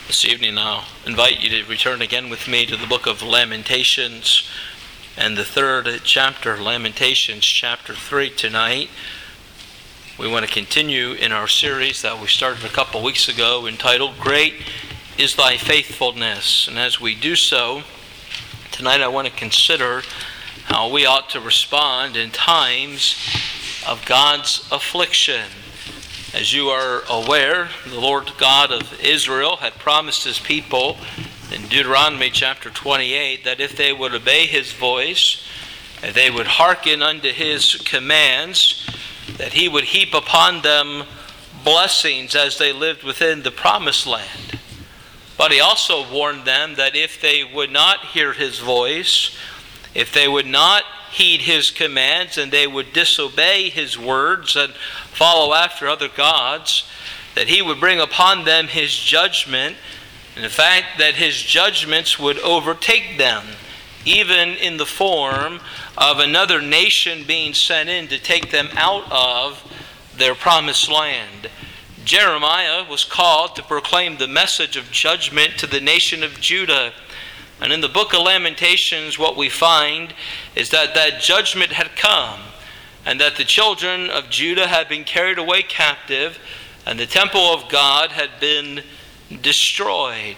This evening I'll invite you to return again with me to the book of Lamentations and the third chapter, Lamentations chapter 3 tonight. We want to continue in our series that we started a couple weeks ago entitled, Great is Thy Faithfulness. And as we do so, tonight I want to consider how we ought to respond in times of God's affliction. As you are aware, the Lord God of Israel had promised His people in Deuteronomy chapter 28 that if they would obey His voice, if they would hearken unto His commands, that He would heap upon them blessings as they lived within the promised land. But He also warned them that if they would not hear His voice, if they would not heed His commands and they would disobey His words and follow after other gods, that He would bring upon them His judgment, and the fact that His judgments would overtake them, even in the form of another nation being sent in to take them out of their promised land. Jeremiah was called to proclaim the message of judgment to the nation of Judah. And in the book of Lamentations, what we find is that that judgment had come, and that the children of Judah had been carried away captive, and the temple of God had been destroyed.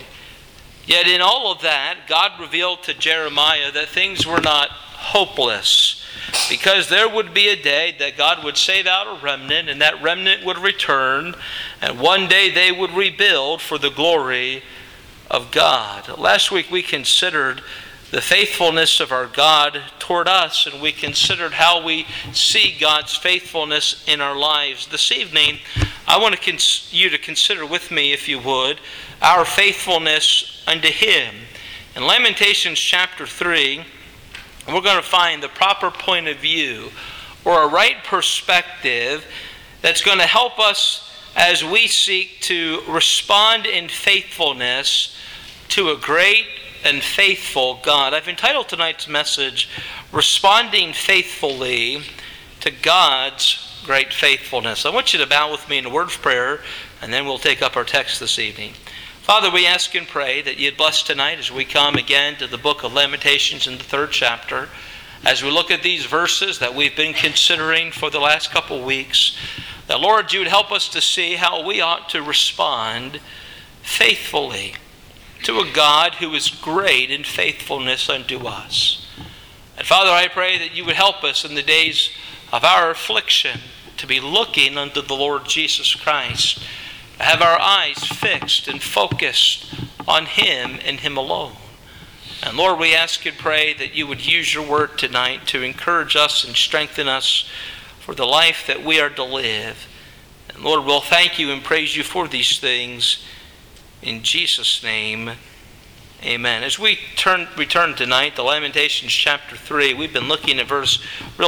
Yet in all of that, God revealed to Jeremiah that things were not hopeless, because there would be a day that God would save out a remnant, and that remnant would return, and one day they would rebuild for the glory of God. Last week we considered the faithfulness of our God toward us, and we considered how we see God's faithfulness in our lives. This evening, I want you to consider with me, if you would, our faithfulness unto Him. In Lamentations chapter 3, we're going to find the proper point of view, or a right perspective, that's going to help us as we seek to respond in faithfulness to a great and faithful God. I've entitled tonight's message, Responding Faithfully to God's Great Faithfulness. I want you to bow with me in a word of prayer, and then we'll take up our text this evening. Father, we ask and pray that you'd bless tonight as we come again to the book of Lamentations in the third chapter. As we look at these verses that we've been considering for the last couple weeks, that, Lord, you would help us to see how we ought to respond faithfully to a God who is great in faithfulness unto us. And Father, I pray that you would help us in the days of our affliction to be looking unto the Lord Jesus Christ, to have our eyes fixed and focused on Him and Him alone. And Lord, we ask and pray that you would use your word tonight to encourage us and strengthen us for the life that we are to live. And Lord, we'll thank you and praise you for these things. In Jesus' name, amen. As we return tonight to Lamentations chapter 3, we've been looking at verse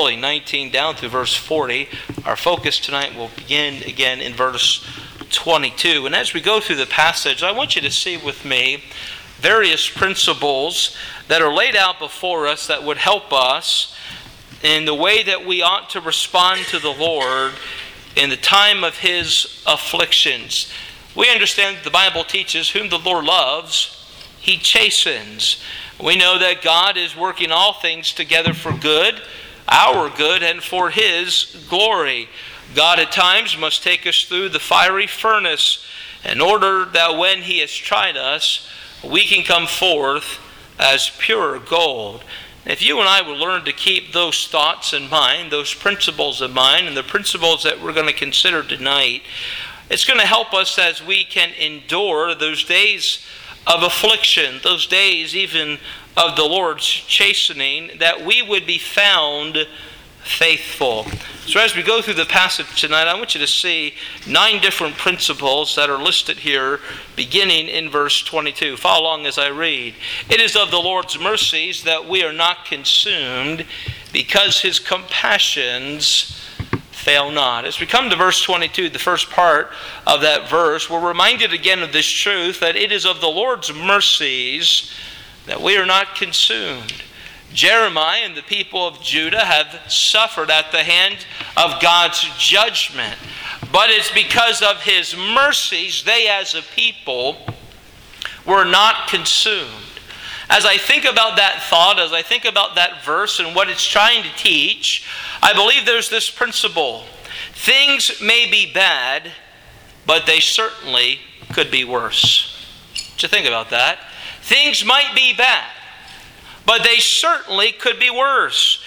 19 down through verse 40. Our focus tonight will begin again in verse 22. And as we go through the passage, I want you to see with me various principles that are laid out before us that would help us in the way that we ought to respond to the Lord in the time of His afflictions. We understand that the Bible teaches whom the Lord loves, He chastens. We know that God is working all things together for good, our good, and for His glory. God at times must take us through the fiery furnace in order that when He has tried us, we can come forth as pure gold. If you and I will learn to keep those thoughts in mind, those principles in mind, and the principles that we're going to consider tonight, it's going to help us as we can endure those days of affliction, those days even of the Lord's chastening, that we would be found faithful. So as we go through the passage tonight, I want you to see 9 different principles that are listed here, beginning in verse 22. Follow along as I read. It is of the Lord's mercies that we are not consumed, because His compassions fail not. As we come to verse 22, the first part of that verse, we're reminded again of this truth, that it is of the Lord's mercies that we are not consumed. Jeremiah and the people of Judah have suffered at the hand of God's judgment. But it's because of His mercies, they as a people were not consumed. As I think about that thought, as I think about that verse and what it's trying to teach, I believe there's this principle. Things may be bad, but they certainly could be worse. Did you think about that? Things might be bad, but they certainly could be worse.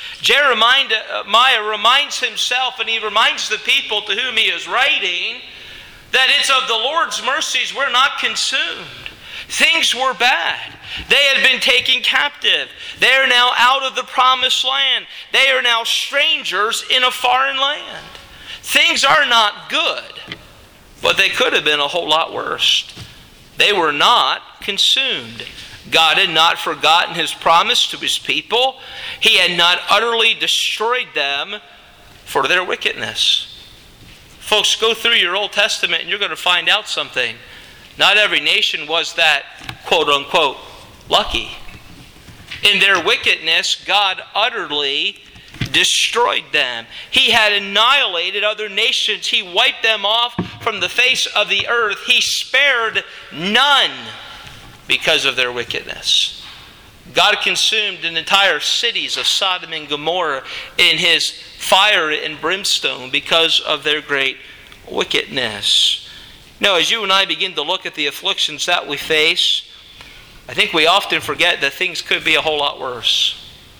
Jeremiah reminds himself, and he reminds the people to whom he is writing, that it's of the Lord's mercies we're not consumed. Things were bad. They had been taken captive. They are now out of the promised land. They are now strangers in a foreign land. Things are not good, but they could have been a whole lot worse. They were not consumed. God had not forgotten his promise to his people. He had not utterly destroyed them for their wickedness. Folks, go through your Old Testament and you're going to find out something. Not every nation was that, quote unquote, lucky. In their wickedness, God utterly destroyed them. He had annihilated other nations. He wiped them off from the face of the earth. He spared none because of their wickedness. God consumed the entire cities of Sodom and Gomorrah in his fire and brimstone because of their great wickedness. Now, as you and I begin to look at the afflictions that we face, I think we often forget that things could be a whole lot worse.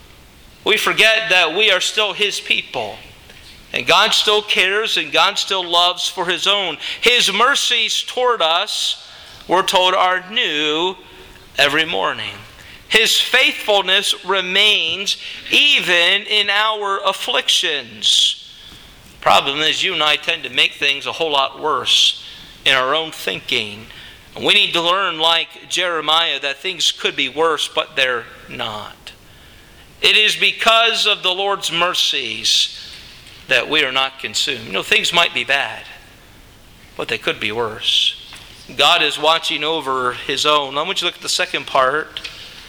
We forget that we are still his people. And God still cares and God still loves for his own. His mercies toward us, we're told, are new every morning. His faithfulness remains even in our afflictions. Problem is, you and I tend to make things a whole lot worse in our own thinking. And we need to learn, like Jeremiah, that things could be worse, but they're not. It is because of the Lord's mercies that we are not consumed. You know, things might be bad, but they could be worse. God is watching over his own. I want you to look at the second part.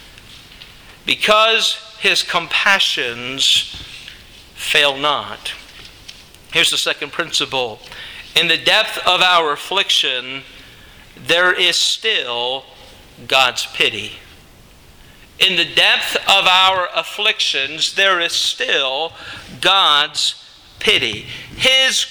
Because his compassions fail not. Here's the second principle. In the depth of our affliction, there is still God's pity. In the depth of our afflictions, there is still God's pity. His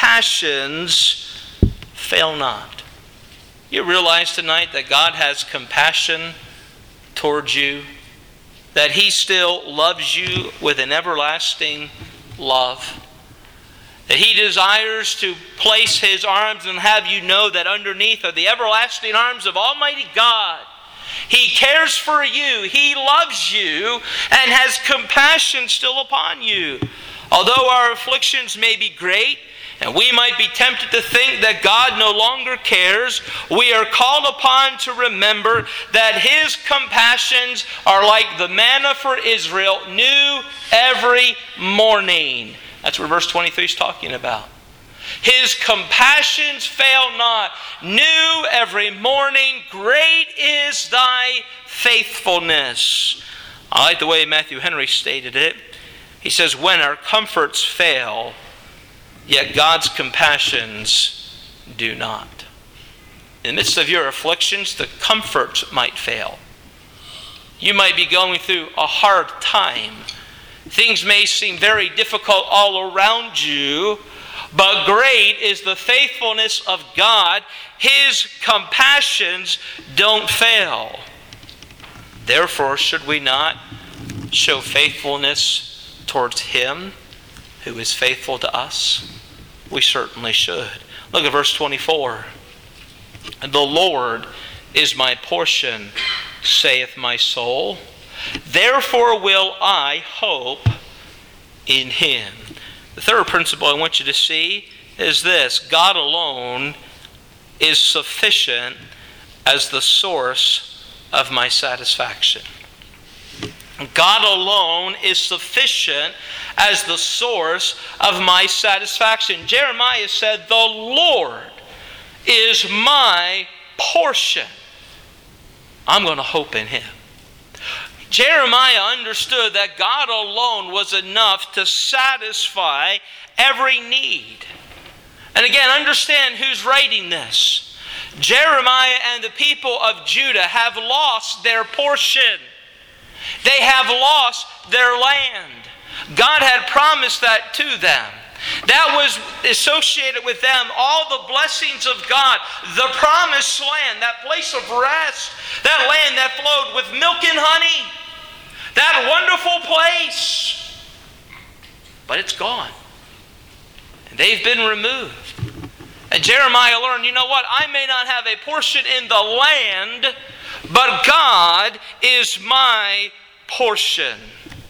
compassions fail not. You realize tonight that God has compassion towards you, that he still loves you with an everlasting love, that he desires to place his arms and have you know that underneath are the everlasting arms of Almighty God. He cares for you. He loves you and has compassion still upon you. Although our afflictions may be great, and we might be tempted to think that God no longer cares, we are called upon to remember that his compassions are like the manna for Israel, new every morning. That's what verse 23 is talking about. His compassions fail not, new every morning, great is thy faithfulness. I like the way Matthew Henry stated it. He says, when our comforts fail, yet God's compassions do not. In the midst of your afflictions, the comforts might fail. You might be going through a hard time. Things may seem very difficult all around you, but great is the faithfulness of God. His compassions don't fail. Therefore, should we not show faithfulness towards him who is faithful to us? We certainly should. Look at verse 24. The Lord is my portion, saith my soul. Therefore will I hope in him. The third principle I want you to see is this. God alone is sufficient as the source of my satisfaction. God alone is sufficient as the source of my satisfaction. Jeremiah said, the Lord is my portion. I'm going to hope in him. Jeremiah understood that God alone was enough to satisfy every need. And again, understand who's writing this. Jeremiah and the people of Judah have lost their portion. They have lost their land. God had promised that to them. That was associated with them, all the blessings of God, the promised land, that place of rest, that land that flowed with milk and honey, that wonderful place. But it's gone. And they've been removed. And Jeremiah learned, you know what? I may not have a portion in the land, but God is my portion.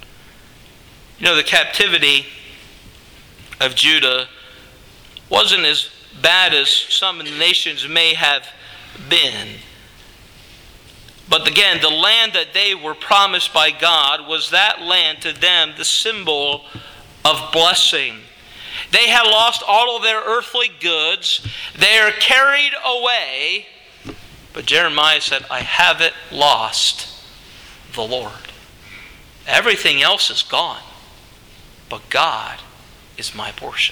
You know, the captivity of Judah wasn't as bad as some of the nations may have been. But again, the land that they were promised by God was that land to them the symbol of blessing. They had lost all of their earthly goods. They are carried away. But Jeremiah said, I haven't lost the Lord. Everything else is gone. But God is my portion.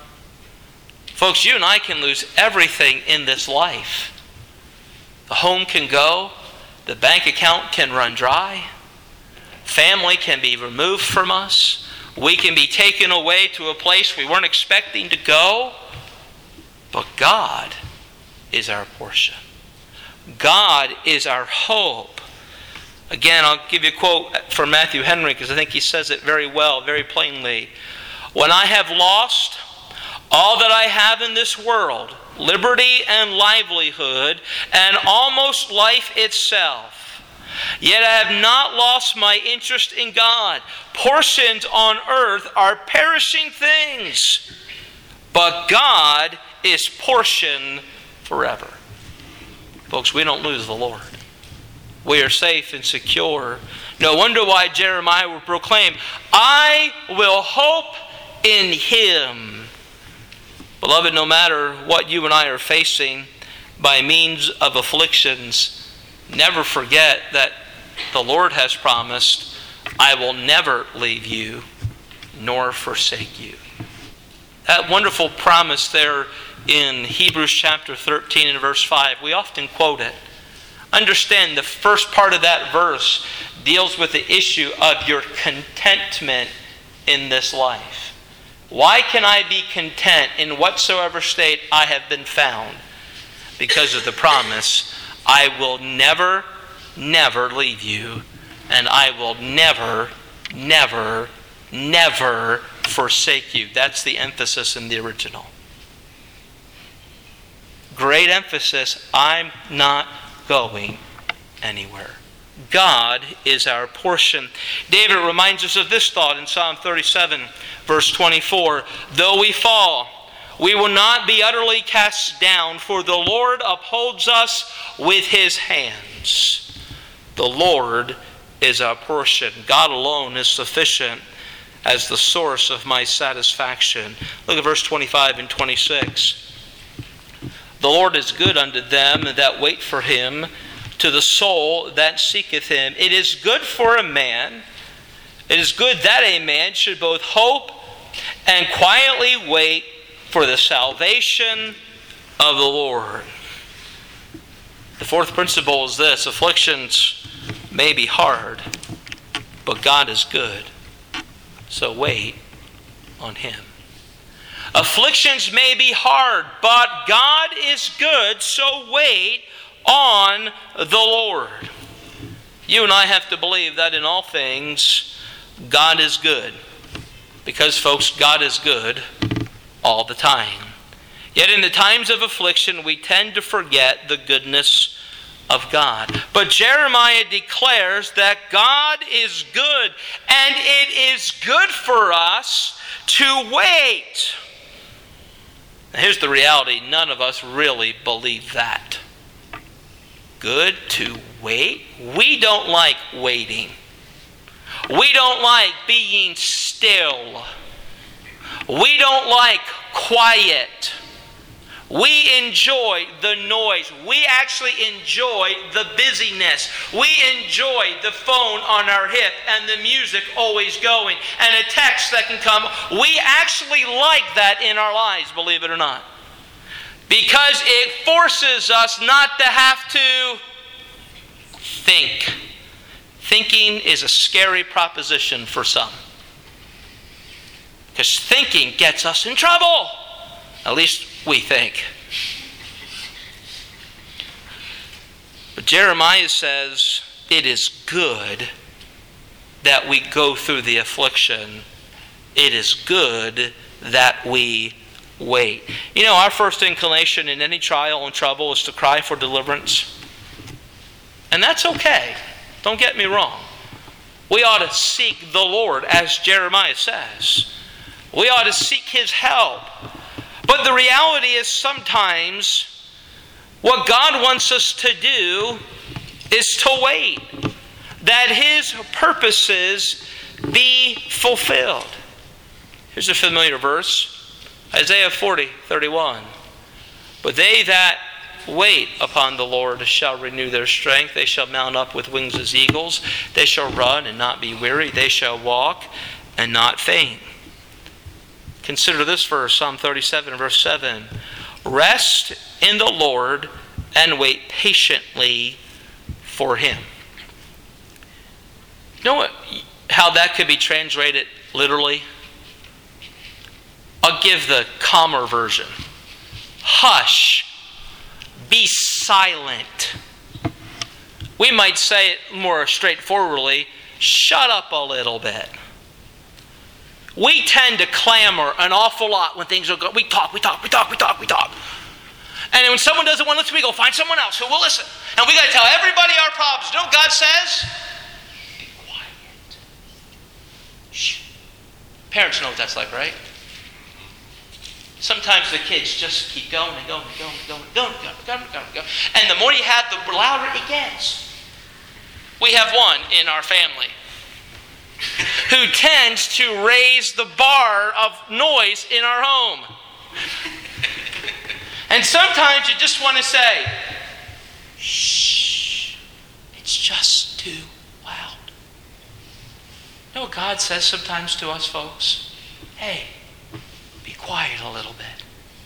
Folks, you and I can lose everything in this life. The home can go. The bank account can run dry. Family can be removed from us. We can be taken away to a place we weren't expecting to go. But God is our portion. God is our hope. Again, I'll give you a quote from Matthew Henry because I think he says it very well, very plainly. When I have lost all that I have in this world, liberty and livelihood, and almost life itself, yet I have not lost my interest in God. Portions on earth are perishing things, but God is portion forever. Folks, we don't lose the Lord. We are safe and secure. No wonder why Jeremiah will proclaim, I will hope in Him. Beloved, no matter what you and I are facing by means of afflictions, never forget that the Lord has promised, I will never leave you nor forsake you. That wonderful promise there in Hebrews chapter 13 and verse 5, we often quote it. Understand the first part of that verse deals with the issue of your contentment in this life. Why can I be content in whatsoever state I have been found? Because of the promise, I will never, never leave you, and I will never, never, never forsake you. That's the emphasis in the original. Great emphasis, I'm not going anywhere. God is our portion. David reminds us of this thought in Psalm 37, verse 24. Though we fall, we will not be utterly cast down, for the Lord upholds us with His hands. The Lord is our portion. God alone is sufficient as the source of my satisfaction. Look at verse 25 and 26. The Lord is good unto them that wait for Him, to the soul that seeketh Him. It is good for a man, it is good that a man should both hope and quietly wait for the salvation of the Lord. The fourth principle is this: afflictions may be hard, but God is good. So wait on Him. Afflictions may be hard, but God is good, so wait on the Lord. You and I have to believe that in all things, God is good. Because, folks, God is good all the time. Yet in the times of affliction, we tend to forget the goodness of God. But Jeremiah declares that God is good, and it is good for us to wait. Now, here's the reality. None of us really believe that. Good to wait? We don't like waiting. We don't like being still. We don't like quiet. We enjoy the noise. We actually enjoy the busyness. We enjoy the phone on our hip and the music always going and a text that can come. We actually like that in our lives, believe it or not. because it forces us not to have to think. Thinking is a scary proposition for some. Because thinking gets us in trouble. At least we think. But Jeremiah says it is good that we go through the affliction. It is good that we wait. You know, our first inclination in any trial and trouble is to cry for deliverance. And that's okay. Don't get me wrong. We ought to seek the Lord, as Jeremiah says. We ought to seek His help. But the reality is sometimes what God wants us to do is to wait, that His purposes be fulfilled. Here's a familiar verse, Isaiah 40:31. But they that wait upon the Lord shall renew their strength. They shall mount up with wings as eagles. They shall run and not be weary. They shall walk and not faint. Consider this verse, Psalm 37, verse 7. Rest in the Lord and wait patiently for Him. You know how that could be translated literally? I'll give the calmer version. Hush. Be silent. We might say it more straightforwardly. Shut up a little bit. We tend to clamor an awful lot when things are good. We talk. And when someone doesn't want to listen, we go find someone else who will listen. And we got to tell everybody our problems. You know what God says? Be quiet. Shh. Parents know what that's like, right? Sometimes the kids just keep going and going and going and going and going. And the more you have, the louder it gets. We have one in our family who tends to raise the bar of noise in our home. And sometimes you just want to say, shh, it's just too loud. You know what God says sometimes to us, folks? Hey, be quiet a little bit.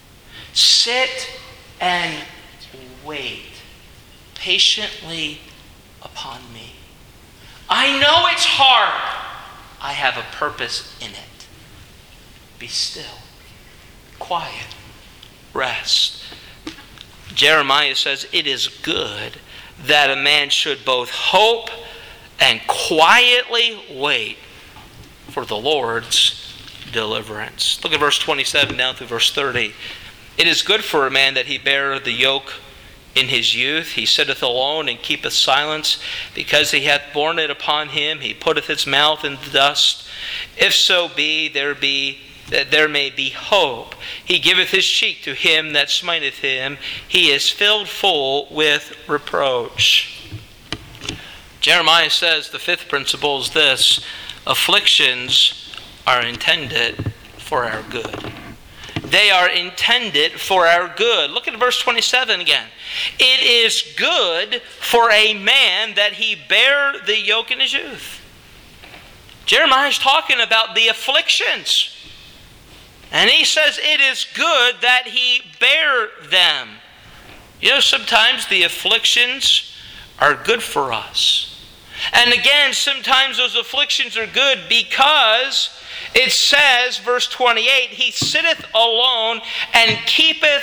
Sit and wait patiently upon me. I know it's hard. I have a purpose in it. Be still. Quiet. Rest. Jeremiah says it is good that a man should both hope and quietly wait for the Lord's deliverance. Look at verse 27 down through verse 30. It is good for a man that he bear the yoke in his youth. He sitteth alone and keepeth silence, because he hath borne it upon him. He putteth his mouth in the dust. If so be that there may be hope. He giveth his cheek to him that smiteth him. He is filled full with reproach. Jeremiah says the fifth principle is this: afflictions are intended for our good. They are intended for our good. Look at verse 27 again. It is good for a man that he bear the yoke in his youth. Jeremiah is talking about the afflictions. And he says it is good that he bear them. You know, sometimes the afflictions are good for us. And again, sometimes those afflictions are good because it says, verse 28, he sitteth alone and keepeth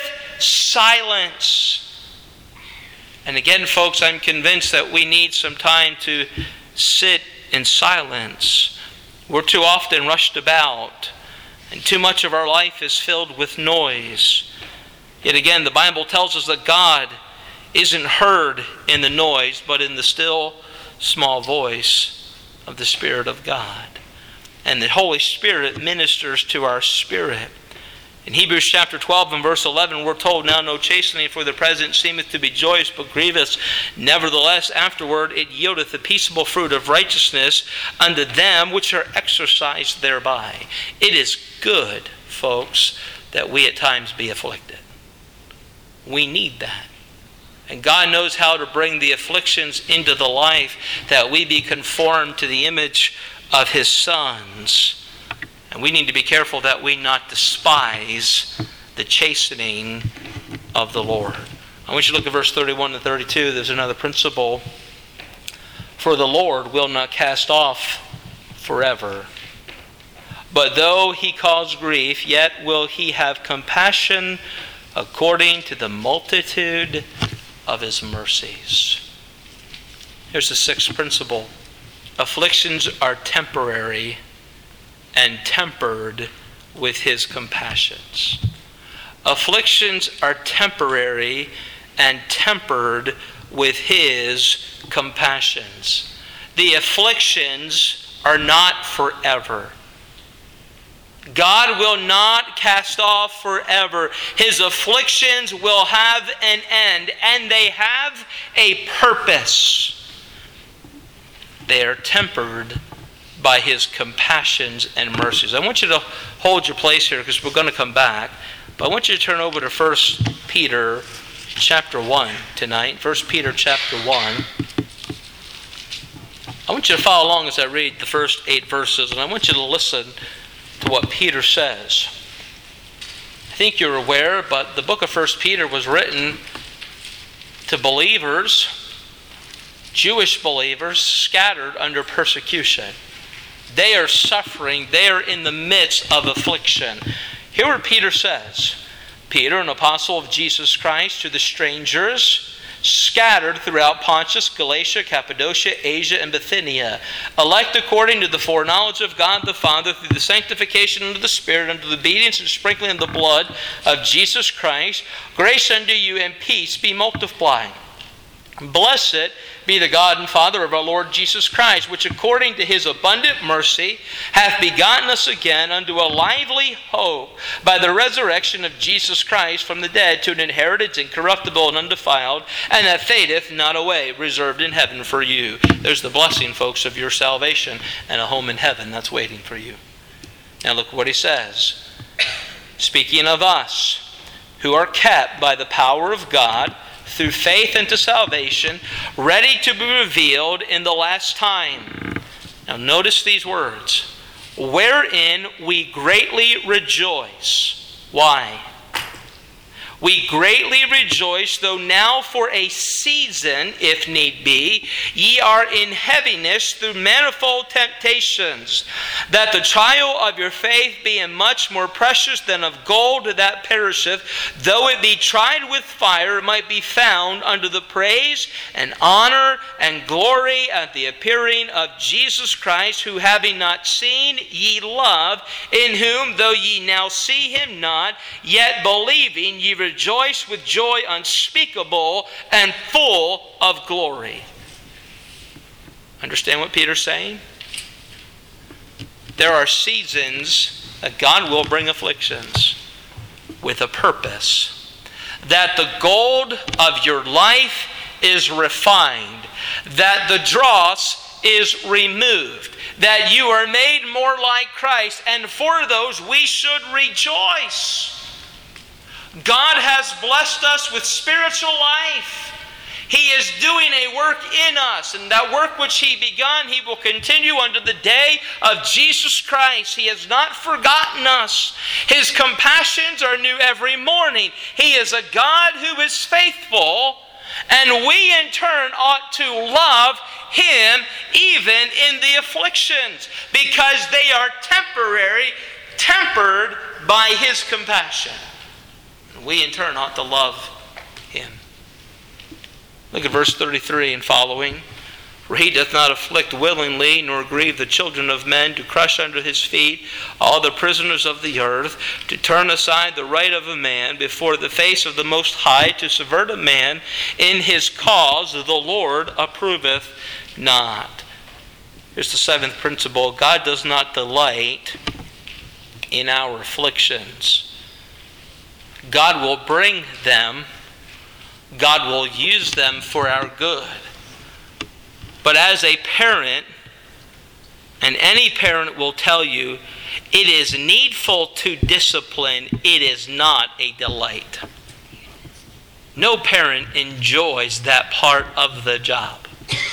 silence. And again, folks, I'm convinced that we need some time to sit in silence. We're too often rushed about, and too much of our life is filled with noise. Yet again, the Bible tells us that God isn't heard in the noise, but in the still, small voice of the Spirit of God. And the Holy Spirit ministers to our spirit. In Hebrews chapter 12 and verse 11, we're told, now no chastening for the present seemeth to be joyous but grievous. Nevertheless, afterward it yieldeth the peaceable fruit of righteousness unto them which are exercised thereby. It is good, folks, that we at times be afflicted. We need that. And God knows how to bring the afflictions into the life that we be conformed to the image of His sons. And we need to be careful that we not despise the chastening of the Lord. I want you to look at verse 31 and 32. There's another principle. For the Lord will not cast off forever. But though he cause grief, yet will he have compassion according to the multitude of his mercies. Here's the sixth principle. Afflictions are temporary and tempered with his compassions. Afflictions are temporary and tempered with his compassions. The afflictions are not forever. God will not cast off forever. His afflictions will have an end, and they have a purpose. They are tempered by his compassions and mercies. I want you to hold your place here because we're going to come back. But I want you to turn over to 1 Peter chapter 1 tonight. 1 Peter chapter 1. I want you to follow along as I read the first 8 verses, and I want you to listen to what Peter says. I think you're aware, but the book of 1 Peter was written to believers, Jewish believers, scattered under persecution. They are suffering. They are in the midst of affliction. Hear what Peter says. Peter, an apostle of Jesus Christ, to the strangers scattered throughout Pontus, Galatia, Cappadocia, Asia, and Bithynia, elect according to the foreknowledge of God the Father, through the sanctification of the Spirit, unto the obedience and sprinkling of the blood of Jesus Christ, grace unto you and peace be multiplied. Blessed be the God and Father of our Lord Jesus Christ, which according to his abundant mercy hath begotten us again unto a lively hope by the resurrection of Jesus Christ from the dead, to an inheritance incorruptible and undefiled, and that fadeth not away, reserved in heaven for you. There's the blessing, folks, of your salvation and a home in heaven that's waiting for you. Now look what he says. Speaking of us, who are kept by the power of God through faith unto salvation, ready to be revealed in the last time. Now notice these words. Wherein we greatly rejoice. Why? We greatly rejoice, though now for a season, if need be, ye are in heaviness through manifold temptations, that the trial of your faith, being much more precious than of gold that perisheth, though it be tried with fire, might be found unto the praise and honor and glory at the appearing of Jesus Christ, who having not seen ye love, in whom though ye now see him not, yet believing ye rejoice with joy unspeakable and full of glory. Understand what Peter's saying? There are seasons that God will bring afflictions with a purpose. That the gold of your life is refined. That the dross is removed. That you are made more like Christ. And for those we should rejoice. God has blessed us with spiritual life. He is doing a work in us, and that work which He begun, He will continue unto the day of Jesus Christ. He has not forgotten us. His compassions are new every morning. He is a God who is faithful, and we in turn ought to love Him even in the afflictions, because they are temporary, tempered by His compassion. We in turn ought to love Him. Look at verse 33 and following. For He doth not afflict willingly, nor grieve the children of men, to crush under His feet all the prisoners of the earth, to turn aside the right of a man before the face of the Most High, to subvert a man in his cause, the Lord approveth not. Here's the seventh principle. God does not delight in our afflictions. God will bring them. God will use them for our good. But as a parent, and any parent will tell you, it is needful to discipline. It is not a delight. No parent enjoys that part of the job.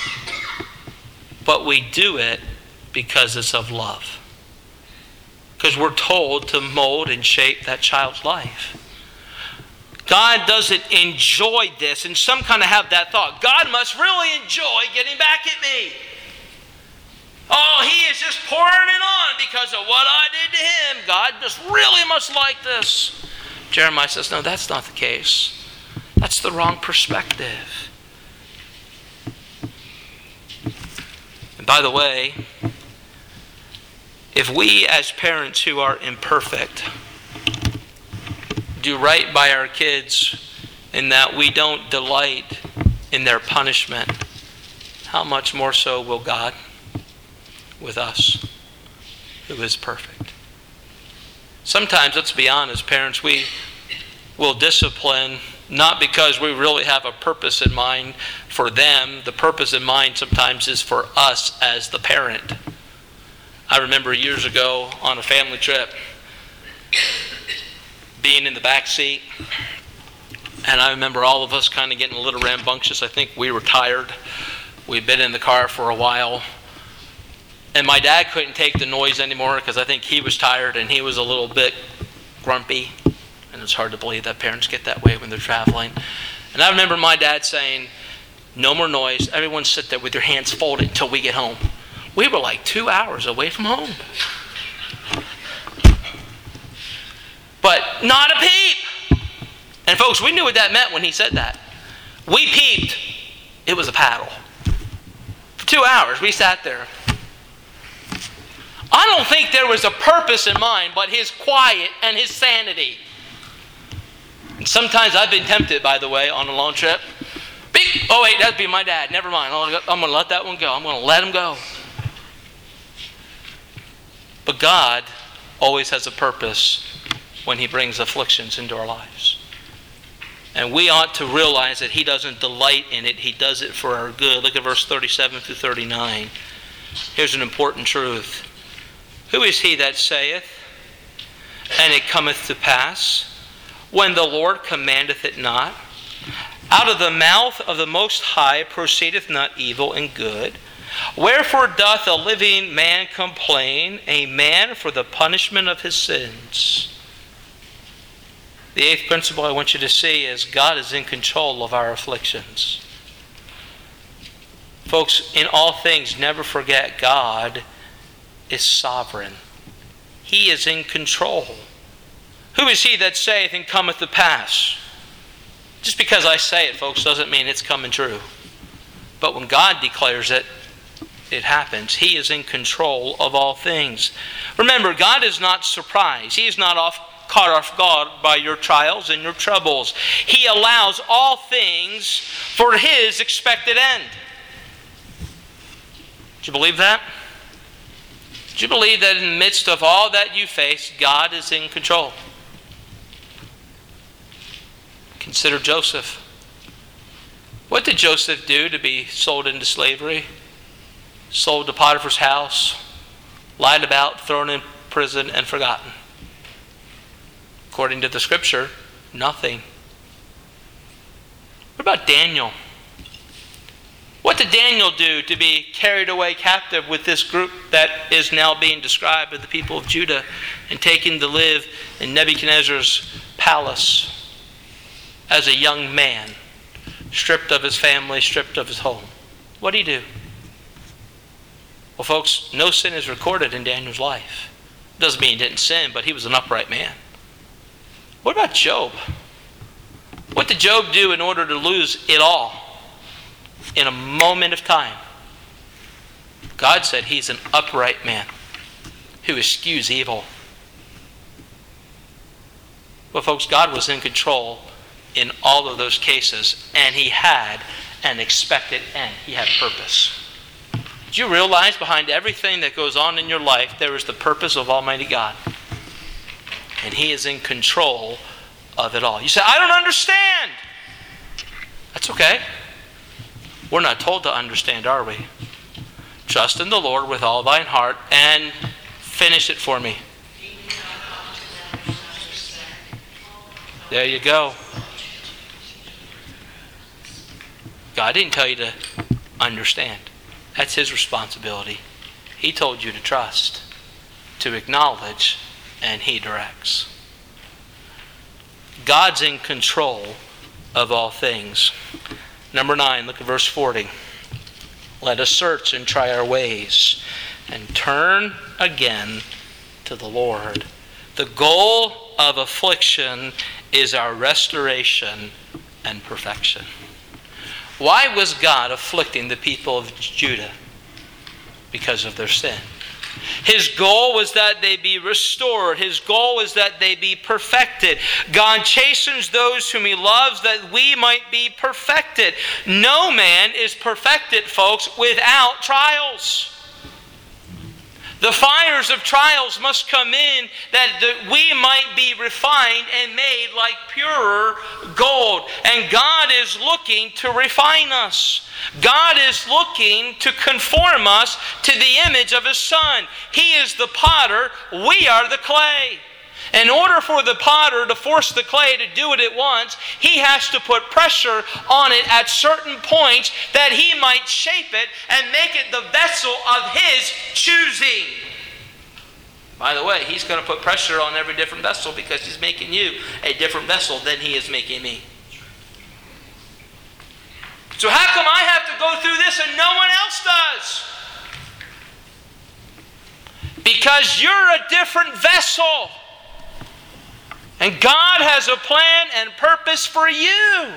But we do it because it's of love. Because we're told to mold and shape that child's life. God doesn't enjoy this. And some kind of have that thought. God must really enjoy getting back at me. Oh, he is just pouring it on because of what I did to him. God just really must like this. Jeremiah says, no, that's not the case. That's the wrong perspective. And by the way, if we as parents who are imperfect do right by our kids in that we don't delight in their punishment, how much more so will God with us, who is perfect? Sometimes, let's be honest, parents, we will discipline not because we really have a purpose in mind for them. The purpose in mind sometimes is for us as the parent. I remember years ago on a family trip, being in the back seat, and I remember all of us kind of getting a little rambunctious. I think we were tired. We'd been in the car for a while. And my dad couldn't take the noise anymore because I think he was tired and he was a little bit grumpy. And it's hard to believe that parents get that way when they're traveling. And I remember my dad saying, no more noise. Everyone sit there with your hands folded until we get home. We were like 2 hours away from home. But not a peep. And folks, we knew what that meant when he said that. We peeped. It was a paddle. For 2 hours, we sat there. I don't think there was a purpose in mind but his quiet and his sanity. And sometimes I've been tempted, by the way, on a long trip. Beep. Oh, wait, that'd be my dad. Never mind. I'm going to let that one go. I'm going to let him go. But God always has a purpose when he brings afflictions into our lives. And we ought to realize that he doesn't delight in it. He does it for our good. Look at verse 37 through 39. Here's an important truth. Who is he that saith, and it cometh to pass, when the Lord commandeth it not? Out of the mouth of the Most High proceedeth not evil and good. Wherefore doth a living man complain, a man for the punishment of his sins? The eighth principle I want you to see is God is in control of our afflictions. Folks, in all things, never forget God is sovereign. He is in control. Who is he that saith and cometh to pass? Just because I say it, folks, doesn't mean it's coming true. But when God declares it, it happens. He is in control of all things. Remember, God is not surprised. He is not caught off guard by your trials and your troubles. He allows all things for his expected end. Do you believe that? Do you believe that in the midst of all that you face, God is in control? Consider Joseph. What did Joseph do to be sold into slavery? Sold to Potiphar's house, lied about, thrown in prison, and forgotten. According to the scripture, nothing. What about Daniel? What did Daniel do to be carried away captive with this group that is now being described as the people of Judah and taken to live in Nebuchadnezzar's palace as a young man, stripped of his family, stripped of his home? What did he do? Well, folks, no sin is recorded in Daniel's life. Doesn't mean he didn't sin, but he was an upright man. What about Job? What did Job do in order to lose it all in a moment of time? God said he's an upright man who eschews evil. Well, folks, God was in control in all of those cases, and he had an expected end. He had purpose. Do you realize behind everything that goes on in your life, there is the purpose of Almighty God? And he is in control of it all. You say, I don't understand. That's okay. We're not told to understand, are we? Trust in the Lord with all thine heart and finish it for me. There you go. God didn't tell you to understand. That's his responsibility. He told you to trust, to acknowledge, and he directs. God's in control of all things. Number 9, look at verse 40. Let us search and try our ways and turn again to the Lord. The goal of affliction is our restoration and perfection. Why was God afflicting the people of Judah? Because of their sin. His goal was that they be restored. His goal was that they be perfected. God chastens those whom He loves that we might be perfected. No man is perfected, folks, without trials. The fires of trials must come in that we might be refined and made like purer gold. And God is looking to refine us. God is looking to conform us to the image of His Son. He is the potter, we are the clay. In order for the potter to force the clay to do what it wants, he has to put pressure on it at certain points that he might shape it and make it the vessel of his choosing. By the way, he's going to put pressure on every different vessel because he's making you a different vessel than he is making me. So how come I have to go through this and no one else does? Because you're a different vessel. And God has a plan and purpose for you.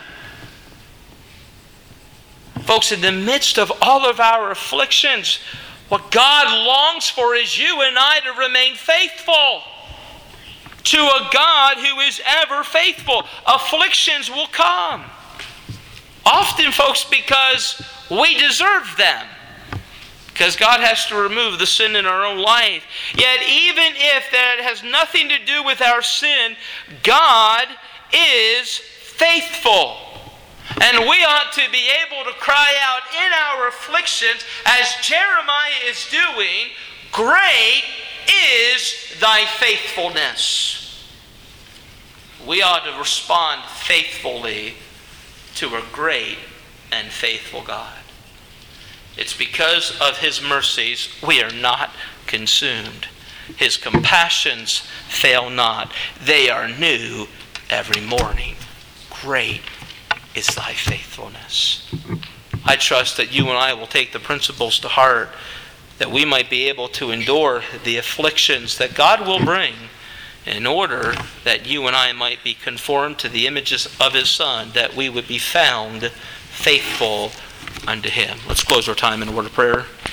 Folks, in the midst of all of our afflictions, what God longs for is you and I to remain faithful to a God who is ever faithful. Afflictions will come. Often, folks, because we deserve them. Because God has to remove the sin in our own life. Yet even if that has nothing to do with our sin, God is faithful. And we ought to be able to cry out in our afflictions, as Jeremiah is doing, "Great is thy faithfulness." We ought to respond faithfully to a great and faithful God. It's because of His mercies we are not consumed. His compassions fail not. They are new every morning. Great is thy faithfulness. I trust that you and I will take the principles to heart, that we might be able to endure the afflictions that God will bring in order that you and I might be conformed to the images of His Son, that we would be found faithful unto Him. Let's close our time in a word of prayer.